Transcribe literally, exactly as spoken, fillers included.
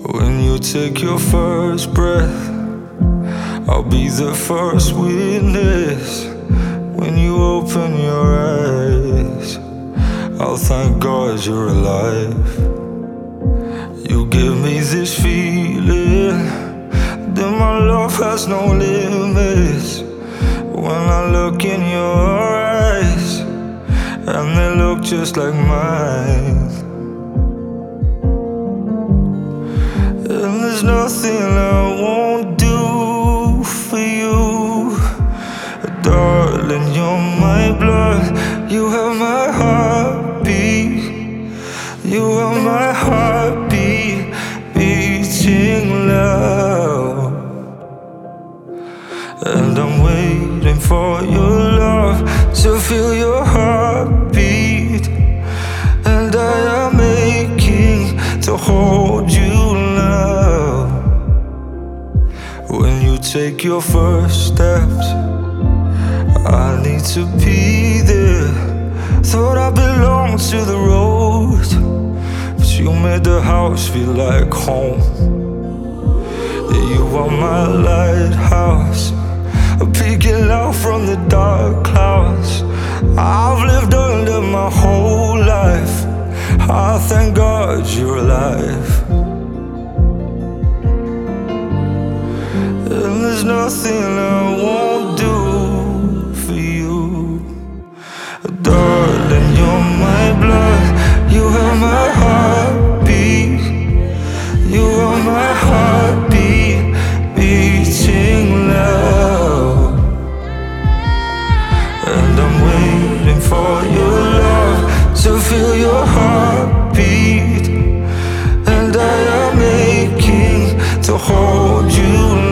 When you take your first breath, I'll be the first witness. When you open your eyes, I'll thank God you're alive. You give me this feeling that my love has no limits. When I look in your eyes, and they look just like mine, and there's nothing I won't do for you. Darling, you're my blood, you have my heartbeat. You have my heartbeat beating loud. And I'm waiting for your love to feel your heartbeat. And I am aching to hold you now. When you take your first steps, I need to be there. Thought I belonged to the road, but you made the house feel like home. You are my lighthouse, peeking out from the dark clouds. I've lived under my whole life, I thank God you're alive. And there's nothing I won't do for you. Darling, you're my blood, you have my heartbeat. You are my heartbeat beating loud. And I'm waiting for your love to feel your heartbeat. And I am aching to hold you